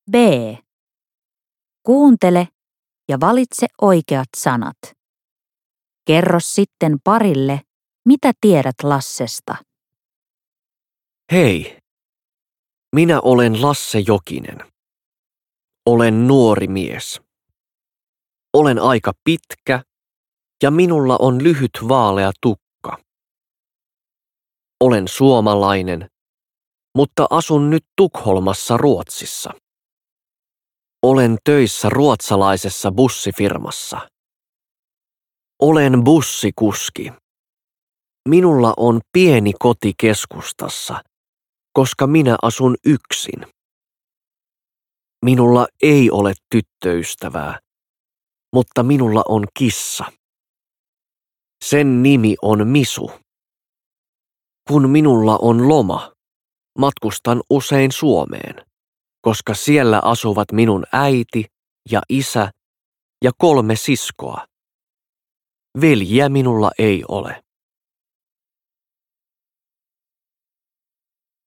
B. Kuuntele ja valitse oikeat sanat. Kerro sitten parille, mitä tiedät Lassesta. Hei, minä olen Lasse Jokinen. Olen nuori mies. Olen aika pitkä ja minulla on lyhyt vaalea tukka. Olen suomalainen, mutta asun nyt Tukholmassa Ruotsissa. Olen töissä ruotsalaisessa bussifirmassa. Olen bussikuski. Minulla on pieni koti keskustassa, koska minä asun yksin. Minulla ei ole tyttöystävää, mutta minulla on kissa. Sen nimi on Misu. Kun minulla on loma, matkustan usein Suomeen, koska siellä asuvat minun äiti ja isä ja 3 siskoa. Veljiä minulla ei ole.